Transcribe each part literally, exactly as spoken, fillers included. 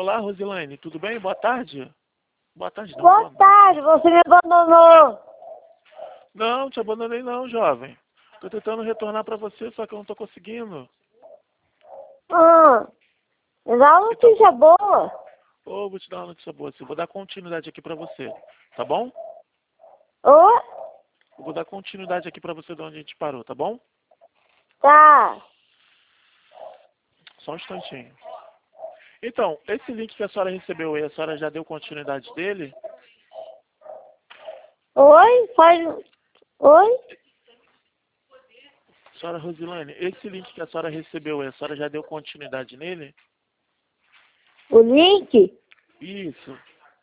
Olá, Rosilane, tudo bem? Boa tarde. Boa tarde, não. Boa tarde, você me abandonou. Não, te abandonei não, jovem. Tô tentando retornar pra você, só que eu não tô conseguindo. Ah, me dá uma Então, notícia boa. ô, vou te dar uma notícia boa, assim. Vou dar continuidade aqui pra você, tá bom? Ô, Eu vou dar continuidade aqui pra você de onde a gente parou, tá bom? tá. Só um instantinho. Então, esse link que a senhora recebeu aí, a senhora já deu continuidade dele? Oi, faz... Oi? Senhora Rosilane, esse link que a senhora recebeu aí, a senhora já deu continuidade nele? O link? Isso.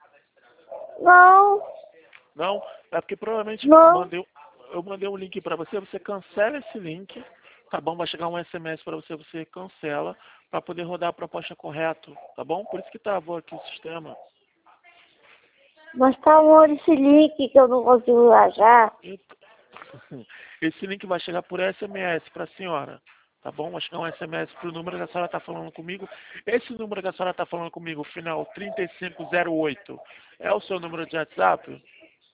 Não, Não? É porque provavelmente não. mandei, eu mandei um link pra você, você cancela esse link, tá bom? Vai chegar um S M S pra você, você cancela, pra poder rodar a proposta correto, tá bom? Por isso que travou aqui o sistema. Mas tá onde esse link que eu não consigo achar? Então, esse link vai chegar por S M S pra senhora, tá bom? Vai chegar um S M S pro número que a senhora tá falando comigo. Esse número que a senhora tá falando comigo, final trinta e cinco zero oito, é o seu número de WhatsApp?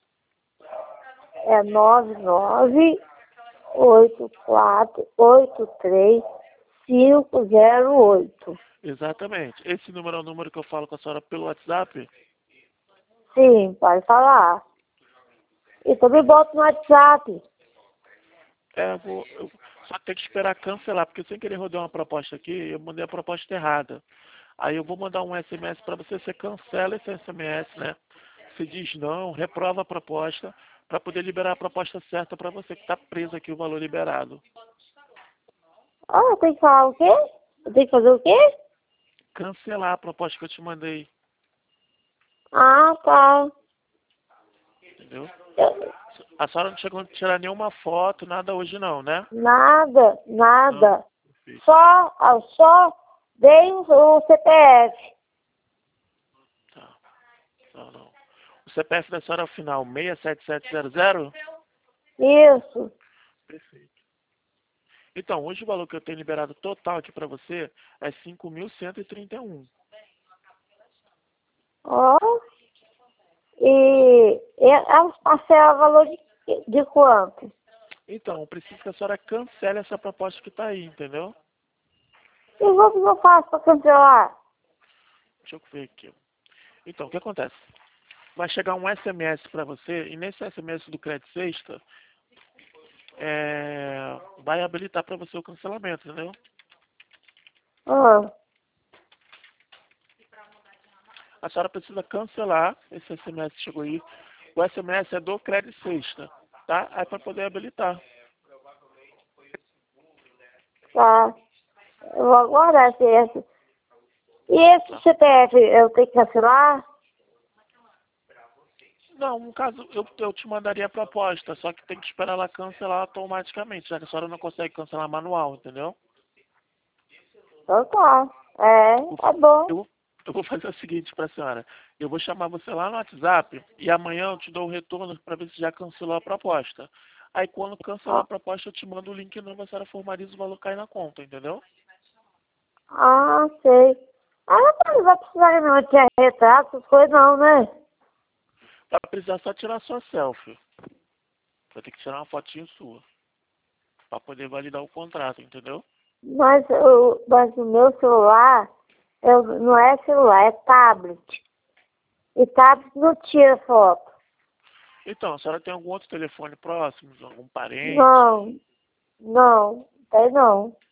É nove nove oito quatro oito três cinco zero oito. Exatamente. Esse número é o número que eu falo com a senhora pelo WhatsApp? Sim, pode falar. E também boto no WhatsApp. É, eu vou, eu só tenho que esperar cancelar, porque sem querer rodar uma proposta aqui, eu mandei a proposta errada. Aí eu vou mandar um S M S para você, você cancela esse S M S, né? Você diz não, reprova a proposta, para poder liberar a proposta certa para você, que está preso aqui o valor liberado. Ah, eu tenho que falar o quê? Eu tenho que fazer o quê? Cancelar a proposta que eu te mandei, Ah, tá. entendeu? Eu- A senhora não chegou a tirar nenhuma foto, nada hoje não, né? Nada, Não? nada. Perfeito. Só, ah, só dei o o C P F. Tá. Não, não. O C P F da senhora é o final seis sete sete zero zero? Isso. Perfeito. Então, hoje o valor que eu tenho liberado total aqui para você é cinco mil cento e trinta e um. Ó. E, e a parcela valor de, de quanto? Então, eu preciso que a senhora cancele essa proposta que está aí, entendeu? E o que eu faço para cancelar? Deixa eu ver aqui. Então, o que acontece? Vai chegar um S M S para você, e nesse S M S do Crédito Sexta, é, vai habilitar para você o cancelamento, entendeu? Ah, A senhora precisa cancelar esse S M S que chegou aí. O S M S é do Crédito Sexta, tá? Aí para poder habilitar. tá. Eu vou aguardar esse. esse. E esse Tá? C P F eu tenho que cancelar? Não, no caso, eu, eu te mandaria a proposta, só que tem que esperar ela cancelar automaticamente, já que a senhora não consegue cancelar manual, entendeu? Então tá. É, Eu, tá bom. eu, eu vou fazer o seguinte pra senhora, eu vou chamar você lá no WhatsApp e amanhã eu te dou o retorno para ver se já cancelou a proposta. Aí quando cancelar a Ah, proposta eu te mando o link novo, a senhora formaliza o valor cai na conta, entendeu? ah, sei. Ah, não vai precisar não de retrato, essas coisas não, né? Vai precisar só tirar sua selfie. Vai ter que tirar uma fotinho sua, para poder validar o contrato, entendeu? Mas, o, mas o meu celular eu, não é celular, é tablet. E tablet não tira foto. Então, a senhora tem algum outro telefone próximo, algum parente? Não, não, tem não.